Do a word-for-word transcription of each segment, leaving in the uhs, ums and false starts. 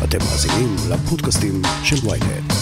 אתם מאזינים לפודקאסטים של וויינט.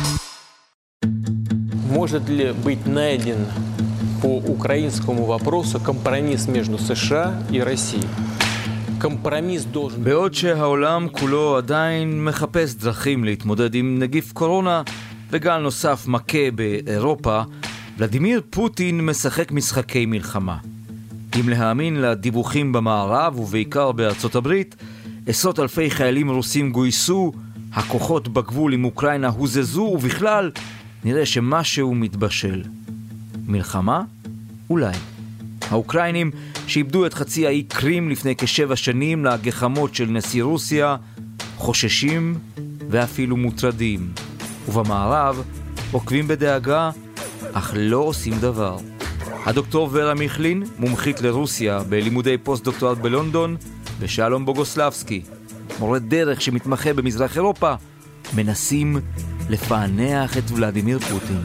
Может ли быть найден по украинскому вопросу компромисс между США и Россией? Компромисс должен... בעוד שהעולם כולו עדיין מחפש דרכים להתמודד עם נגיף קורונה וגל נוסף מכה באירופה, ולדימיר פוטין משחק משחקי מלחמה. אם להאמין לדיווחים במערב ובעיקר בארצות הברית, עשרות אלפי חיילים רוסים גויסו, הכוחות בגבול עם אוקראינה הוזזו, ובכלל נראה שמשהו מתבשל. מלחמה? אולי. האוקראינים שאיבדו את חצי האי קרים לפני כשבע שנים לגחמות של נשיא רוסיה, חוששים ואפילו מוטרדים. ובמערב עוקבים בדאגה, אך לא עושים דבר. הדוקטור ורה מיכלין, מומחית לרוסיה בלימודי פוסט-דוקטורט בלונדון, ושלום בוגוסלבסקי, מורה דרך שמתמחה במזרח אירופה, מנסים לפענח את ולדימיר פוטין.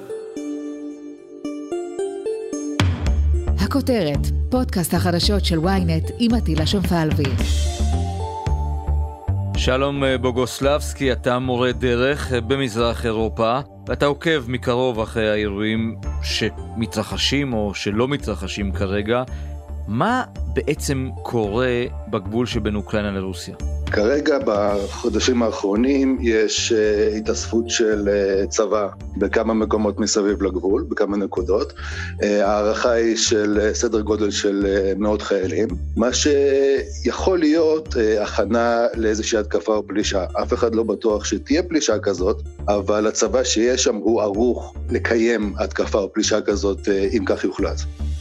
הכותרת, פודקאסט החדשות של וויינט עם עטילה שומפלבי. שלום בוגוסלבסקי, אתה מורה דרך במזרח אירופה, ואתה עוקב מקרוב אחרי האירועים שמתרחשים או שלא מתרחשים כרגע. מה בעצם קורה בגבול שבין אוקראינה לרוסיה? כרגע בחודשים האחרונים יש uh, התאספות של uh, צבא בכמה מקומות מסביב לגבול, בכמה נקודות. Uh, הערכה היא של uh, סדר גודל של uh, מאות חיילים, מה שיכול להיות uh, הכנה לאיזושהי התקפה או פלישה. אף אחד לא בטוח שתהיה פלישה כזאת, אבל הצבא שיש שם הוא ערוך לקיים התקפה או פלישה כזאת uh, אם כך יוחלט.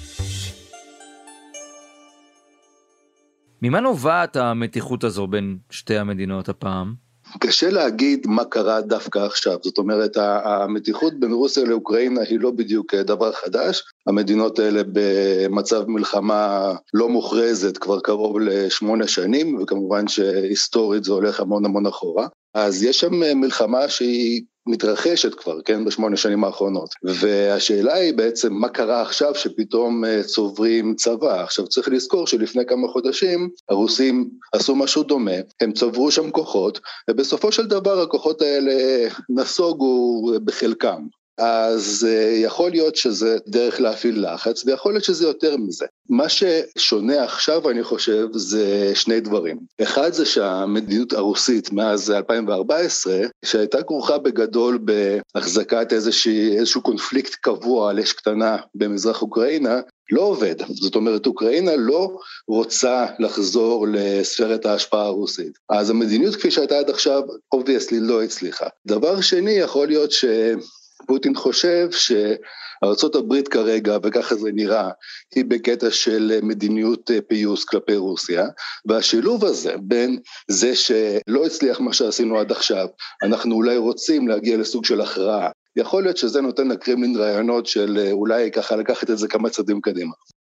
ממה נובעת המתיחות הזו בין שתי המדינות הפעם? קשה להגיד מה קרה דווקא עכשיו. זאת אומרת, המתיחות בין רוסיה לאוקראינה היא לא בדיוק דבר חדש. המדינות האלה במצב מלחמה לא מוכרזת כבר קרוב לשמונה שנים, וכמובן שהיסטורית זה הולך המון המון אחורה. אז יש שם מלחמה שהיא מתרחשת כבר, כן, בשמונה שנים האחרונות. והשאלה היא בעצם מה קרה עכשיו שפתאום צוברים צבא. עכשיו צריך לזכור שלפני כמה חודשים הרוסים עשו משהו דומה, הם צברו שם כוחות, ובסופו של דבר הכוחות האלה נסוגו בחלקם. אז יכול להיות שזה דרך להפעיל לחץ, ויכול להיות שזה יותר מזה. מה ששונה עכשיו, אני חושב, זה שני דברים. אחד זה שהמדיניות הרוסית מאז אלפיים וארבע עשרה, שהייתה כרוכה בגדול בהחזקת איזושהי, איזשהו קונפליקט קבוע על אש קטנה במזרח אוקראינה, לא עובד. זאת אומרת, אוקראינה לא רוצה לחזור לספרת ההשפעה הרוסית. אז המדיניות כפי שהייתה עד עכשיו, obviously לא הצליחה. דבר שני, יכול להיות ש... פוטין חושב שארצות הברית כרגע, וככה זה נראה, היא בקטע של מדיניות פיוס כלפי רוסיה, והשילוב הזה בין זה שלא הצליח מה שעשינו עד עכשיו, אנחנו אולי רוצים להגיע לסוג של הכרעה, יכול להיות שזה נותן לקרמלין רעיונות של אולי ככה לקחת את זה כמה צעדים קדימה.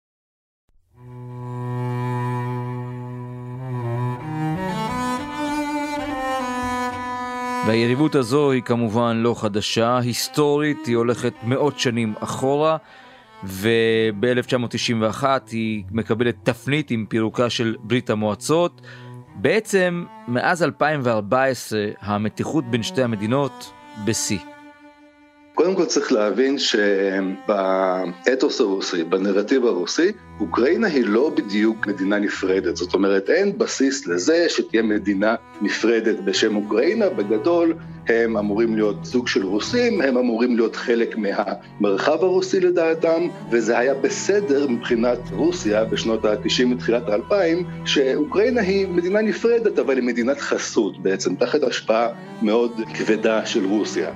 והיריבות הזו היא כמובן לא חדשה, היסטורית, היא הולכת מאות שנים אחורה, וב-אלף תשע מאות תשעים ואחת היא מקבלת תפנית עם פירוקה של ברית המועצות. בעצם מאז אלפיים וארבע עשרה המתיחות בין שתי המדינות בשיא. קודם כל צריך להבין שבאתוס הרוסי, בנרטיב הרוסי, אוקראינה היא לא בדיוק מדינה נפרדת. זאת אומרת, אין בסיס לזה שתהיה מדינה נפרדת בשם אוקראינה. בגדול, הם אמורים להיות סוג של רוסים, הם אמורים להיות חלק מהמרחב הרוסי לדעתם, וזה היה בסדר מבחינת רוסיה בשנות ה-תשעים מתחילת ה-אלפיים, שאוקראינה היא מדינה נפרדת, אבל היא מדינת חסות בעצם, תחת השפעה מאוד כבדה של רוסיה.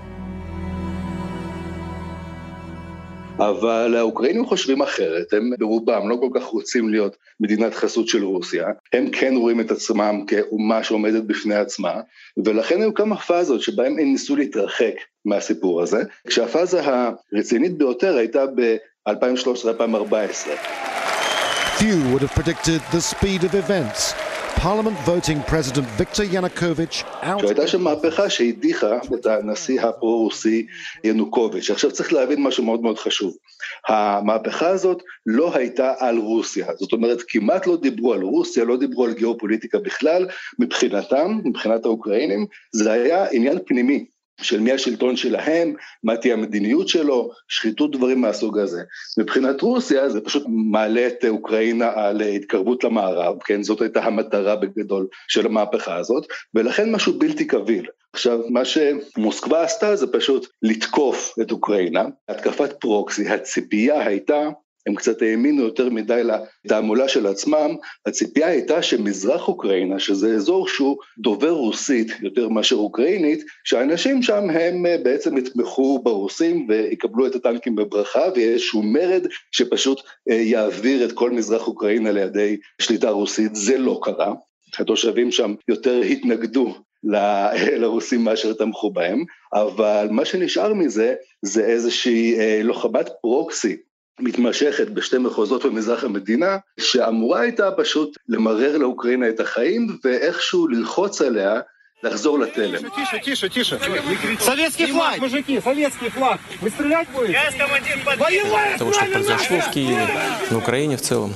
אבל האוקראינים חושבים אחרת, הם ברובם לא כל כך רוצים להיות מדינת חסות של רוסיה, הם כן רואים את עצמם כאומה שעומדת בפני עצמה, ולכן היו כמה פאזות שבהם הם ניסו להתרחק מהסיפור הזה, כשהפאזה הרצינית ביותר הייתה ב-אלפיים ושלוש עשרה אלפיים וארבע עשרה. Few would have predicted the speed of events. Parliament voting President Viktor Yanukovych out. שהייתה שם מהפכה שהדיחה את הנשיא הפרו-רוסי ינוקוביץ'. עכשיו צריך להבין משהו מאוד מאוד חשוב. המהפכה הזאת לא הייתה על רוסיה, זאת אומרת כמעט לא דיברו על רוסיה, לא דיברו על גיאופוליטיקה בכלל, מבחינתם, מבחינת האוקראינים, זה היה עניין פנימי, של מי השלטון שלהם, מה תהיה המדיניות שלו, שחיתות דברים מהסוג הזה. מבחינת רוסיה זה פשוט מעלה את אוקראינה על התקרבות למערב, כן, זאת הייתה המטרה בגדול של המהפכה הזאת, ולכן משהו בלתי קביל. עכשיו, מה שמוסקבה עשתה זה פשוט לתקוף את אוקראינה, התקפת פרוקסי, הציפייה הייתה, הם קצת האמינו יותר מדי לתעמולה של עצמם, הציפייה הייתה שמזרח אוקראינה, שזה אזור שהוא דובר רוסית יותר מאשר אוקראינית, שהאנשים שם הם בעצם יתמכו ברוסים ויקבלו את הטנקים בברכה, ויהיה איזשהו מרד שפשוט יעביר את כל מזרח אוקראינה לידי שליטה רוסית, זה לא קרה, התושבים שם יותר התנגדו לרוסים מאשר תמכו בהם, אבל מה שנשאר מזה זה איזושהי לוחמת פרוקסי, מתמשכת בשתי מחוזות במזרח המדינה, שאמורה הייתה פשוט למרר לאוקראינה את החיים, ואיכשהו ללחוץ עליה לחזור לתלם. תישה, תישה, תישה. Советский флаг, мужики, советский флаг. Вы стрелять будете? Того, что произошло в Киеве, на Украине в целом.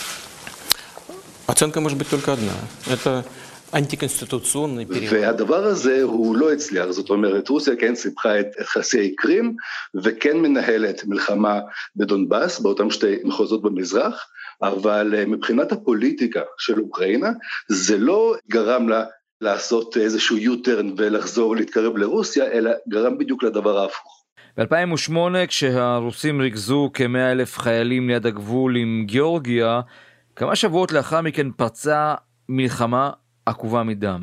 Оценка может быть только одна. Это אנטי-קונסטיטוציוני פריון. והדבר הזה הוא לא הצליח, זאת אומרת, רוסיה כן סיפחה את חצי קרים, וכן מנהלת מלחמה בדונבאס, באותם שתי מחוזות במזרח, אבל מבחינת הפוליטיקה של אוקראינה, זה לא גרם לה לעשות איזשהו U-turn ולחזור להתקרב לרוסיה, אלא גרם בדיוק לדבר ההפוך. ב-אלפיים ושמונה, כשהרוסים ריכזו כ-מאה אלף חיילים ליד הגבול עם גיאורגיה, כמה שבועות לאחר מכן פרצה מלחמה עקובה מדם.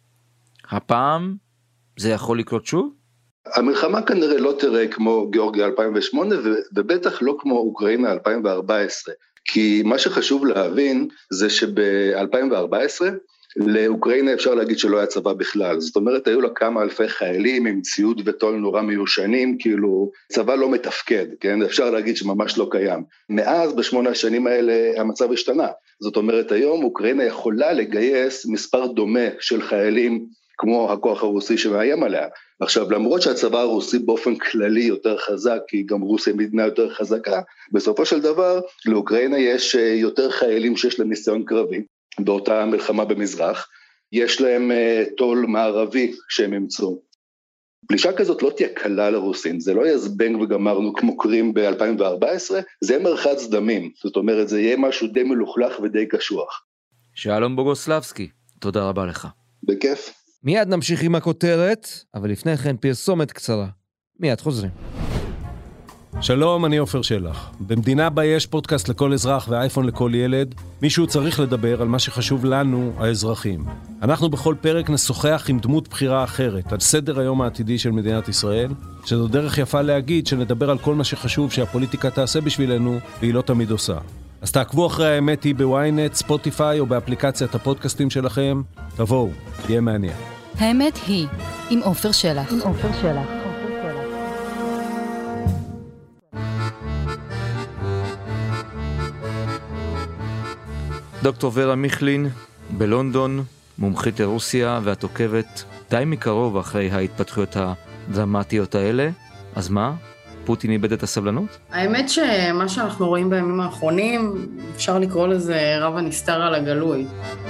הפעם זה יכול לקרות שוב? המלחמה כנראה לא תראה כמו גיאורגיה אלפיים ושמונה, ובטח לא כמו אוקראינה אלפיים וארבע עשרה. כי מה שחשוב להבין זה שב-אלפיים וארבע עשרה לאוקראינה אפשר להגיד שלא היה צבא בכלל. זאת אומרת, היו לה כמה אלפי חיילים עם ציוד וטול נורא מיושנים, כאילו צבא לא מתפקד, כן? אפשר להגיד שממש לא קיים. מאז בשמונה השנים האלה המצב השתנה. זאת אומרת, היום אוקראינה יכולה לגייס מספר דומה של חיילים כמו הכוח הרוסי שמאיים עליה. עכשיו, למרות שהצבא הרוסי באופן כללי יותר חזק, כי גם רוסיה מדינה יותר חזקה, בסופו של דבר לאוקראינה יש יותר חיילים שיש להם ניסיון קרבי. באותה מלחמה במזרח, יש להם תול מערבי שהם ימצאו. פלישה כזאת לא תהיה קלה לרוסים, זה לא יהיה זבנג וגמרנו כמו קרים ב-אלפיים וארבע עשרה, זה יהיה מרחץ דמים, זאת אומרת זה יהיה משהו די מלוכלך ודי קשוח. שלום בוגוסלבסקי, תודה רבה לך. בכיף. מיד נמשיך עם הכותרת, אבל לפני כן פרסומת קצרה. מיד חוזרים. שלום, אני עופר שלח. במדינה בה יש פודקאסט לכל אזרח ואייפון לכל ילד, מישהו צריך לדבר על מה שחשוב לנו, האזרחים. אנחנו בכל פרק נשוחח עם דמות בחירה אחרת, על סדר היום העתידי של מדינת ישראל, שזו דרך יפה להגיד שנדבר על כל מה שחשוב שהפוליטיקה תעשה בשבילנו, והיא לא תמיד עושה. אז תעקבו אחרי האמת היא בוויינט, ספוטיפיי או באפליקציית הפודקאסטים שלכם. תבואו, תהיה מעניין. האמת היא, עם עופר שלח. עם עופר שלח. דוקטור ורה מיכלין, בלונדון, מומחית לרוסיה, ואת עוקבת די מקרוב אחרי ההתפתחויות הדרמטיות האלה. אז מה? פוטין איבד את הסבלנות? האמת שמה שאנחנו רואים בימים האחרונים, אפשר לקרוא לזה רב הנסתר על הגלוי.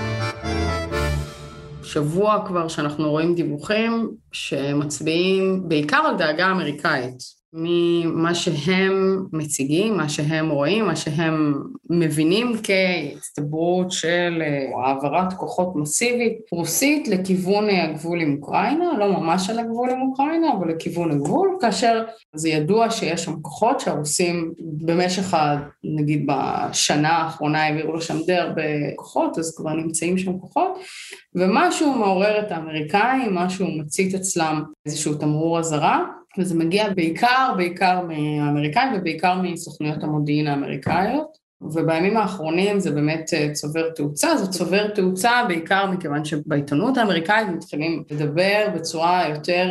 שבוע כבר שאנחנו רואים דיווחים שמצביעים בעיקר על דאגה אמריקאית. ממה שהם מציגים, מה שהם רואים, מה שהם מבינים כהצטברות של העברת כוחות מסיבית רוסית לכיוון הגבול עם אוקראינה, לא ממש על הגבול עם אוקראינה, אבל לכיוון הגבול, כאשר זה ידוע שיש שם כוחות שהרוסים במשך, נגיד בשנה האחרונה העבירו לשם די הרבה כוחות, אז כבר נמצאים שם כוחות, ומשהו מעורר את האמריקאים, משהו מצית אצלם איזשהו תמרור אזהרה, וזה מגיע בעיקר, בעיקר מהאמריקאים ובעיקר מסוכנויות המודיעין האמריקאיות, ובימים האחרונים זה באמת צובר תאוצה, זה צובר תאוצה בעיקר מכיוון שבעיתונות האמריקאית מתחילים לדבר בצורה יותר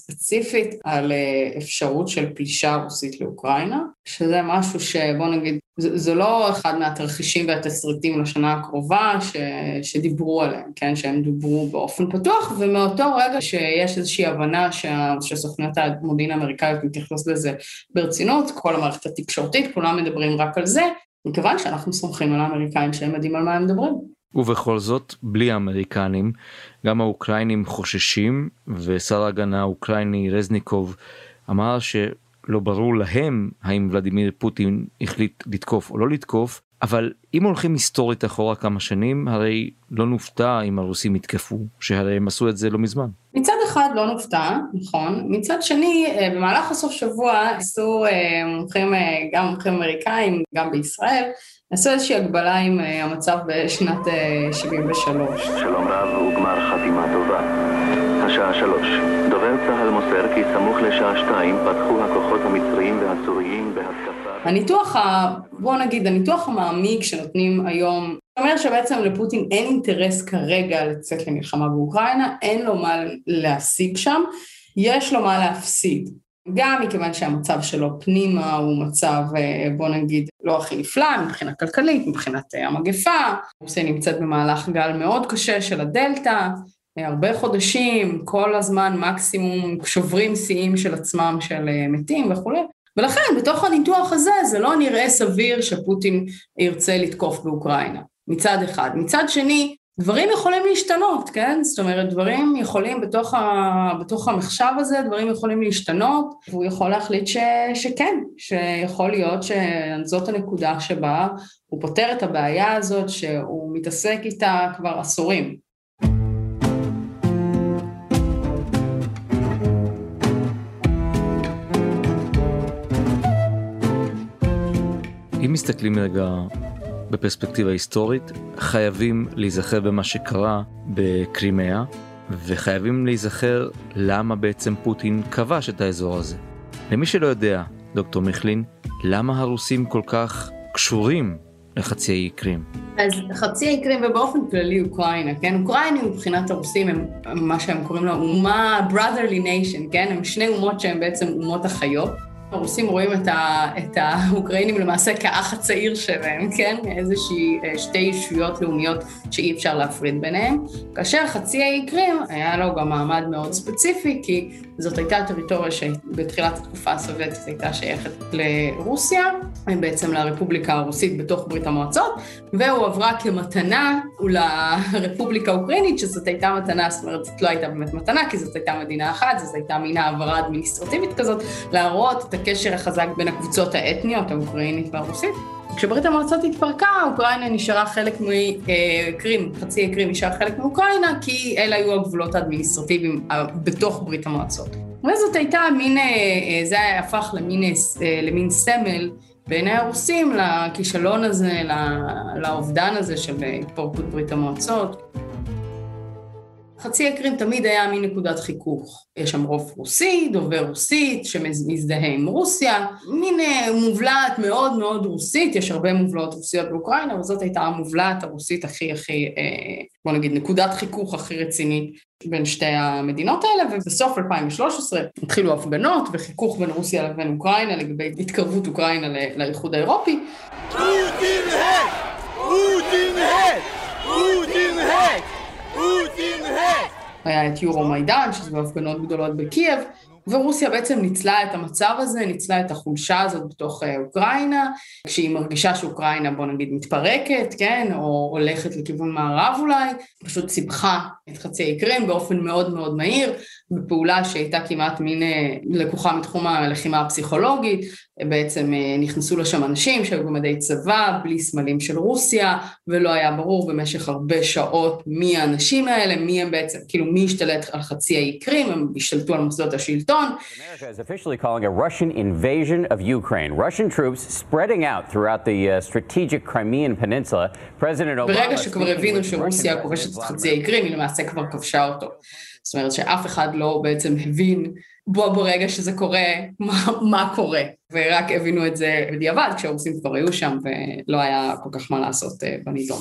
ספציפית על אפשרות של פלישה רוסית לאוקראינה, שזה משהו שבוא נגיד זה, זה לא אחד מהתרחישים והתסריטים לשנה הקרובה ש, שדיברו עליהם, כן, שהם דיברו באופן פתוח, ומאותו רגע שיש איזושהי הבנה שה, שסוכניות המודיעין האמריקאיות מתייחסות לזה ברצינות, כל המערכת התקשורתית, כולם מדברים רק על זה, מכיוון שאנחנו סומכים על האמריקאים שהם יודעים על מה הם מדברים. ובכל זאת, בלי האמריקנים, גם האוקראינים חוששים, ושר ההגנה האוקראיני רזניקוב אמר שלא ברור להם האם ולדימיר פוטין החליט לתקוף או לא לתקוף, אבל אם הולכים היסטורית אחורה כמה שנים, הרי לא נופתע אם הרוסים יתקפו, שהרי הם עשו את זה לא מזמן. מצד אחד לא נופתע, נכון. מצד שני, במהלך הסוף שבוע עשו מומחים, גם מומחים אמריקאים, גם בישראל, עשו איזושהי הגבלה עם המצב בשנת שבעים ושלוש. שלום רב וגמר חתימה טובה. השעה שלוש. דובר צהל מוסר כי סמוך לשעה שתיים פתחו הכוחות המצריים והסוריים בהתקפה. הניתוח, ה... בוא נגיד, הניתוח המעמיק שנותנים היום, אומר שבעצם לפוטין אין אינטרס כרגע לצאת למלחמה באוקראינה, אין לו מה להשיג שם, יש לו מה להפסיד. גם מכיוון שהמצב שלו פנימה הוא מצב, בוא נגיד, לא הכי נפלא, מבחינה כלכלית, מבחינת המגפה, רוסיה נמצאת במהלך גל מאוד קשה של הדלטה, הרבה חודשים, כל הזמן מקסימום שוברים שיאים של עצמם של מתים וכו'. ולכן בתוך הניתוח הזה זה לא נראה סביר שפוטין ירצה לתקוף באוקראינה, מצד אחד. מצד שני, דברים יכולים להשתנות, כן? זאת אומרת, דברים יכולים בתוך, ה... בתוך המחשב הזה, דברים יכולים להשתנות, והוא יכול להחליט ש... שכן, שיכול להיות שזאת הנקודה שבה הוא פותר את הבעיה הזאת, שהוא מתעסק איתה כבר עשורים. אם מסתכלים רגע בפרספקטיבה היסטורית, חייבים להיזכר במה שקרה בקרימאה, וחייבים להיזכר למה בעצם פוטין כבש את האזור הזה. למי שלא יודע, דוקטור מיכלין, למה הרוסים כל כך קשורים לחצי האי קרים? אז חצי האי קרים ובאופן כללי אוקראינה, כן? אוקראינה מבחינת הרוסים הם מה שהם קוראים לו אומה brotherly nation, כן? הם שני אומות שהם בעצם אומות החיות. הרוסים רואים את, ה, את האוקראינים למעשה כאח הצעיר שלהם, כן? איזושהי שתי ישויות לאומיות שאי אפשר להפריד ביניהם. כאשר חצי האי קרים היה לו גם מעמד מאוד ספציפי, כי זאת הייתה טריטוריה שבתחילת התקופה הסובייטית הייתה שייכת לרוסיה, בעצם לרפובליקה הרוסית בתוך ברית המועצות, והוא עברה כמתנה לרפובליקה האוקראינית, שזאת הייתה מתנה, זאת אומרת, זאת לא הייתה באמת מתנה, כי זאת הייתה מדינה אחת, זאת הייתה מין העברה אדמיניסטרטיבית כזאת, להראות את הקשר החזק בין הקבוצות האתניות, האוקראינית והרוסית. כשברית המועצות התפרקה, אוקראינה נשארה חלק מקרים, חצי הקרים נשאר חלק מאוקראינה, כי אלה היו הגבולות האדמיניסטרטיביים בתוך ברית המועצות. וזאת הייתה מין, זה הפך למין, למין סמל בעיני הרוסים, לכישלון הזה, לאובדן הזה של התפרקות ברית המועצות. חצי הקרים תמיד היה מין נקודת חיכוך. יש שם רוב רוסי, דובר רוסית, שמזדהה עם רוסיה, מין מובלעת מאוד מאוד רוסית, יש הרבה מובלעות רוסיות באוקראינה, אבל זאת הייתה המובלעת הרוסית הכי הכי, בוא נגיד, נקודת חיכוך הכי רצינית בין שתי המדינות האלה, ובסוף אלפיים ושלוש עשרה התחילו הפגנות וחיכוך בין רוסיה לבין אוקראינה, לגבי התקרבות אוקראינה לאיחוד האירופי. פוטין הק! פוטין הק! פוטין הק! פוטין הק! היה את יורו מיידן, שזה הפגנות גדולות בקייב, ורוסיה בעצם ניצלה את המצב הזה, ניצלה את החולשה הזאת בתוך אוקראינה, כשהיא מרגישה שאוקראינה, בוא נגיד, מתפרקת, כן, או הולכת לכיוון מערב אולי, פשוט סיבכה את חצי האי קרים באופן מאוד מאוד מהיר, בפעולה שהייתה כמעט מין לקוחה מתחום הלחימה הפסיכולוגית, בעצם נכנסו לשם אנשים שהיו במדי צבא, בלי סמלים של רוסיה, ולא היה ברור במשך הרבה שעות מי האנשים האלה, מי הם בעצם, כאילו מי השתלט על חצי האי קרים, הם השתלטו על מוסדות השלטון. America is officially calling a Russian invasion of Ukraine. Russian troops spreading out throughout the uh, strategic Crimean Peninsula. President Obama... ברגע שכבר הבינו שרוסיה כובשת את חצי האי קרים, היא למעשה כבר כבשה אותו. זאת אומרת שאף אחד לא בעצם הבין בו ברגע שזה קורה, מה, מה קורה. ורק הבינו את זה בדיעבד, כשהרוסים כבר היו שם, ולא היה כל כך מה לעשות בנידון.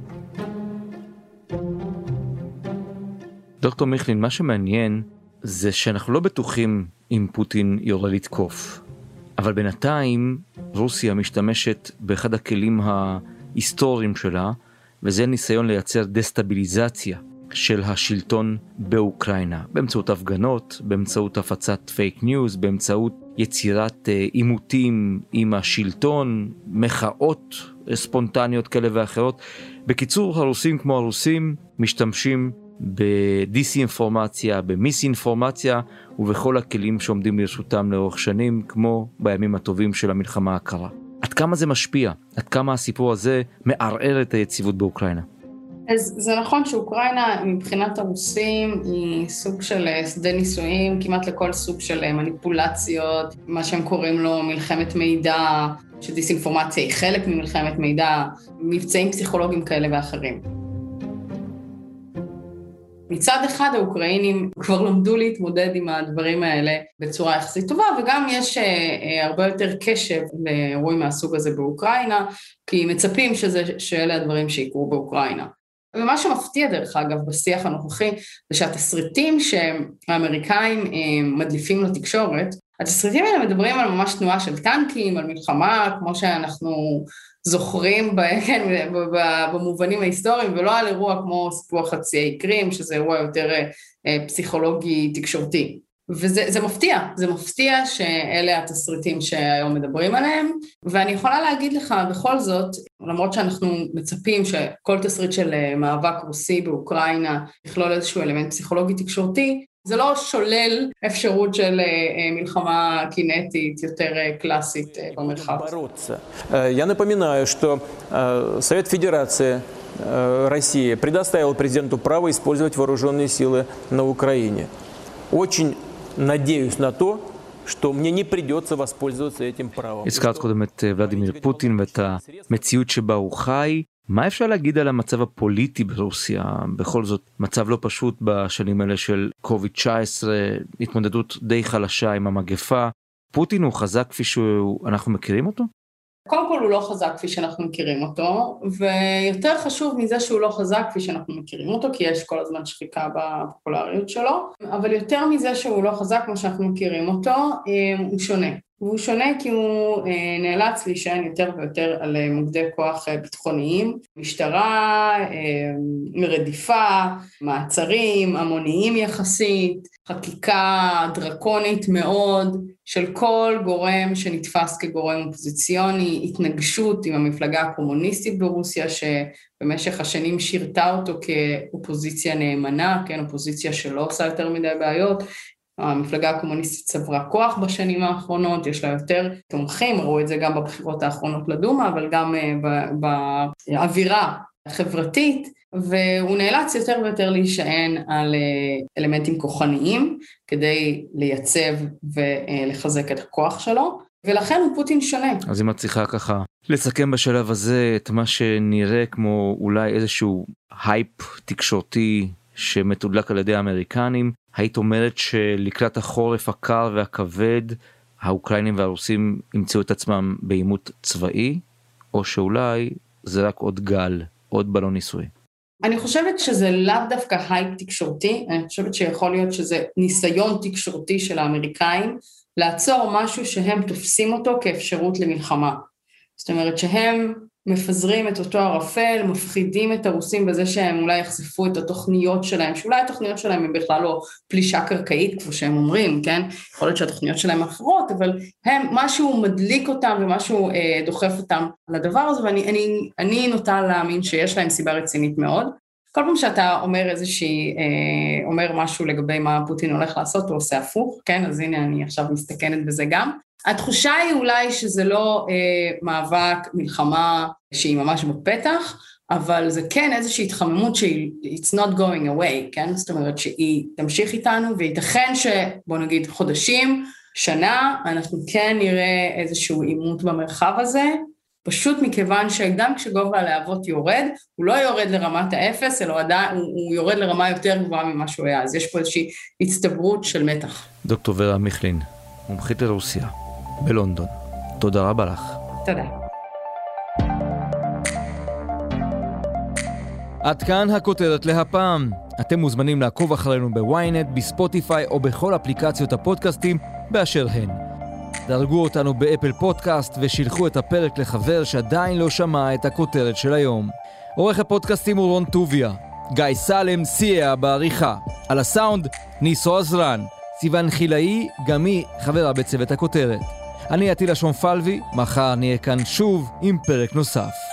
דוקטור מיכלין, מה שמעניין זה שאנחנו לא בטוחים אם פוטין יורה לתקוף. אבל בינתיים רוסיה משתמשת באחד הכלים ההיסטוריים שלה, וזה ניסיון לייצר דסטביליזציה של השלטון באוקראינה, באמצעות הפגנות, באמצעות הפצת פייק ניוז, באמצעות יצירת עימותים עם השלטון, מחאות ספונטניות כאלה ואחרות. בקיצור, הרוסים כמו הרוסים משתמשים בדיס-אינפורמציה, במיס-אינפורמציה, ובכל הכלים שעומדים לרשותם לאורך שנים, כמו בימים הטובים של המלחמה הקרה. עד כמה זה משפיע? עד כמה הסיפור הזה מערער את היציבות באוקראינה? אז זה נכון שאוקראינה מבחינת הרוסים היא סוג של שדה ניסויים, כמעט לכל סוג של מניפולציות, מה שהם קוראים לו מלחמת מידע, שדיסאינפורמציה היא חלק ממלחמת מידע, מבצעים פסיכולוגיים כאלה ואחרים. מצד אחד האוקראינים כבר למדו להתמודד עם הדברים האלה בצורה יחסית טובה, וגם יש אה, הרבה יותר קשב לאירועים מהסוג הזה באוקראינה, כי מצפים שזה, שאלה הדברים שיקרו באוקראינה. ומה שמפתיע דרך אגב בשיח הנוכחי, זה שהתסריטים שהאמריקאים אה, מדליפים לתקשורת, התסריטים האלה מדברים על ממש תנועה של טנקים, על מלחמה, כמו שאנחנו זוכרים כן, במובנים ההיסטוריים, ולא על אירוע כמו סיפוח חצי האי קרים, שזה אירוע יותר פסיכולוגי תקשורתי. וזה זה מפתיע, זה מפתיע שאלה התסריטים שהיום מדברים עליהם, ואני יכולה להגיד לך בכל זאת, למרות שאנחנו מצפים שכל תסריט של מאבק רוסי באוקראינה יכלול איזשהו אלמנט פסיכולוגי תקשורתי, זה לא שולל אפשרות של מלחמה קינטית יותר קלאסית במרחב. Я напоминаю, что Совет Федерации России предоставил президенту право использовать вооруженные силы на Украине. Очень надеюсь на то, что мне не придется воспользоваться этим правом. הזכרת קודם את ולדימיר פוטין ואת המציאות שבה הוא חי. מה אפשר להגיד על המצב הפוליטי ברוסיה? בכל זאת, מצב לא פשוט בשנים האלה של קוביד תשע עשרה, התמודדות די חלשה עם המגפה. פוטין הוא חזק כפי שאנחנו מכירים אותו? קודם כל הוא לא חזק כפי שאנחנו מכירים אותו, ויותר חשוב מזה שהוא לא חזק כפי שאנחנו מכירים אותו, כי יש כל הזמן שחיקה בפופולריות שלו, אבל יותר מזה שהוא לא חזק כמו שאנחנו מכירים אותו, הוא שונה. והוא שונה כי הוא נאלץ להישען יותר ויותר על מוקדי כוח ביטחוניים, משטרה, מרדיפה, מעצרים, המוניים יחסית, חקיקה דרקונית מאוד של כל גורם שנתפס כגורם אופוזיציוני, התנגשות עם המפלגה הקומוניסטית ברוסיה שבמשך השנים שירתה אותו כאופוזיציה נאמנה, כן, אופוזיציה שלא עושה יותר מדי בעיות, המפלגה הקומוניסטית צברה כוח בשנים האחרונות, יש לה יותר תומכים, ראו את זה גם בבחירות האחרונות לדומה, אבל גם באווירה החברתית, והוא נאלץ יותר ויותר להישען על אלמנטים כוחניים, כדי לייצב ולחזק את הכוח שלו, ולכן הוא פוטין שונה. אז אם את צריכה ככה לסכם בשלב הזה את מה שנראה כמו אולי איזשהו הייפ תקשורתי שמתודלק על ידי האמריקנים, היית אומרת שלקראת החורף הקר והכבד, האוקראינים והרוסים ימצאו את עצמם בעימות צבאי, או שאולי זה רק עוד גל, עוד בלון ניסוי? אני חושבת שזה לאו דווקא הייפ תקשורתי, אני חושבת שיכול להיות שזה ניסיון תקשורתי של האמריקאים, לעצור משהו שהם תופסים אותו כאפשרות למלחמה. זאת אומרת שהם מפזרים את אותו ערפל, מפחידים את הרוסים בזה שהם אולי יחשפו את התוכניות שלהם, שאולי התוכניות שלהם הם בכלל לא פלישה קרקעית, כמו שהם אומרים, כן? יכול להיות שהתוכניות שלהם אחרות, אבל הם, משהו מדליק אותם ומשהו אה, דוחף אותם לדבר הזה, ואני אני, אני נוטה להאמין שיש להם סיבה רצינית מאוד. כל פעם שאתה אומר איזושהי, אה, אומר משהו לגבי מה פוטין הולך לעשות, הוא עושה הפוך, כן? אז הנה אני עכשיו מסתכנת בזה גם. התחושה היא אולי שזה לא אה, מאבק, מלחמה שהיא ממש בפתח, אבל זה כן איזושהי התחממות שהיא, it's not going away, כן? זאת אומרת שהיא תמשיך איתנו, וייתכן שבוא נגיד חודשים, שנה, אנחנו כן נראה איזשהו עימות במרחב הזה, פשוט מכיוון שגם כשגובה הלהבות יורד, הוא לא יורד לרמת האפס, אלא עדיין, הוא, הוא יורד לרמה יותר גבוהה ממה שהוא היה, אז יש פה איזושהי הצטברות של מתח. דוקטור ורה מיכלין, מומחית לרוסיה, בלונדון. תודה רבה לך. תודה. עד כאן הכותרת להפעם. אתם מוזמנים לעקוב אחרינו בוויינט, בספוטיפיי או בכל אפליקציות הפודקאסטים באשר הן. דרגו אותנו באפל פודקאסט ושילחו את הפרק לחבר שעדיין לא שמע את הכותרת של היום. עורך הפודקאסטים הוא רון טוביה. גיא סלם סייע בעריכה. על הסאונד ניסו עזרן. סיוון חילאי, גם היא חברה בצוות הכותרת. אני עטילה שומפלבי, מחר נהיה כאן שוב עם פרק נוסף.